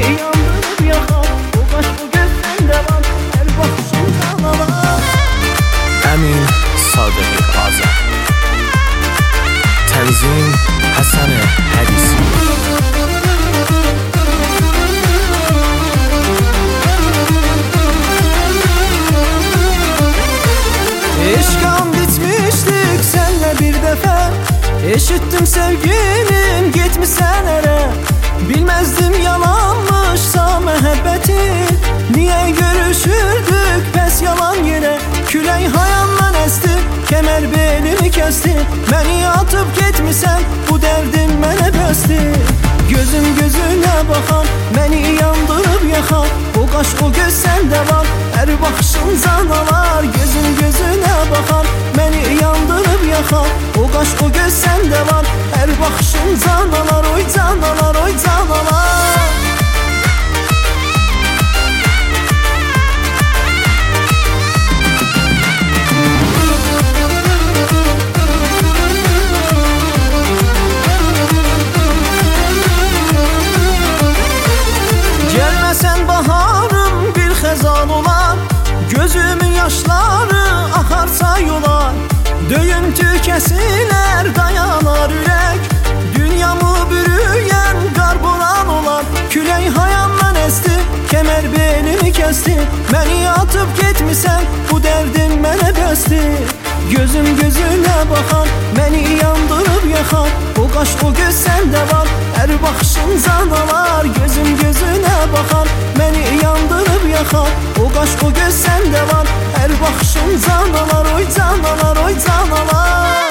yandırıp yakar. O qaş o göz səndə var, hər baxışın canavar. Əmin Sadıq Azər, Tənzim Həsən Hədisi. Eşqam bitmişdik sənlə bir dəfə, eşitdim sevgilim getmisən ərə. Bilməzdim yalanmışsa məhəbbətin, niyə görüşürdük bəs yalan yerə. Külək hayandan əsti, kəmər belimi kəsti, məni atıb getmisən, bu dərdim mənə bəsdir. Gözüm gözünə baxan, məni yandırıb yaxan. O qaş o göz səndə var, hər baxışın canavar. Gözüm gözünə baxan, məni yandırıb yaxan. O qaş o göz səndə var, hər baxışın canavar. Oy canavar, oy canavar. Gəlməsən baharım bir xəzan olar, gözümün yaşları axarsa yolar. Döyüntü kəsilər, dayanar ürək, dünyamı bürüyən qarboran olar. Külək hayandan əsti, kəmər belimi kəsti, məni atıb getmisən, bu dərdin mənə bəsdir. Gözüm gözünə baxan, məni yandırıb yaxan. O qaş o göz səndə var, hər baxışın canavar. Gözüm gözünə baxan, məni yandırıb yaxan. O qaş o göz səndə var, hər baxışın canavar. Oy canavar, oy canavar.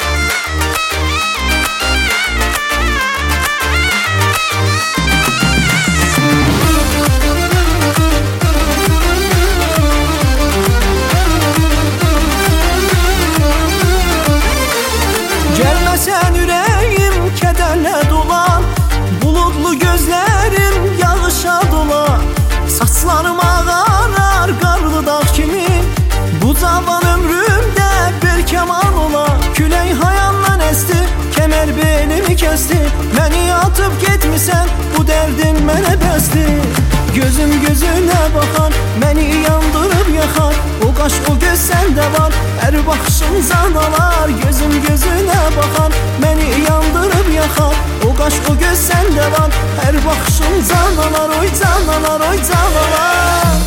Gəlməsən ürəyim kədərlə dolan, buludlu gözlərim yağışa dolar. Saçlarım ağarar qarlı dağ kimi, bu cavan ömrümdə bir kəman olar. Külək hayandan əsti, kəmər belimi kəsti, məni atıb getmisən, bu dərdin mənə bəsdir. Gözüm gözünə baxan, məni yandırıb yaxan. O qaş o göz səndə var, hər baxışın canavar. Gözüm gözünə baxan, məni yandırıb yaxan. O qaş o göz səndə var, hər baxışın canavar. Oy canavar, oy canavar.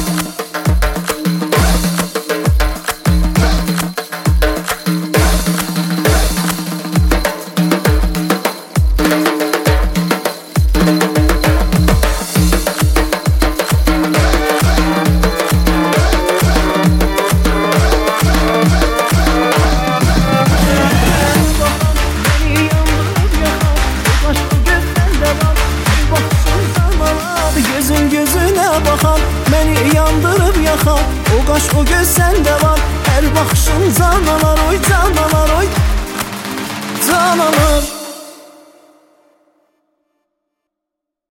Gözüm gözünə baxan, məni yandırıb yaxan. O qaş o göz səndə var, hər baxışın canavar. Oy canavar, oy canavar.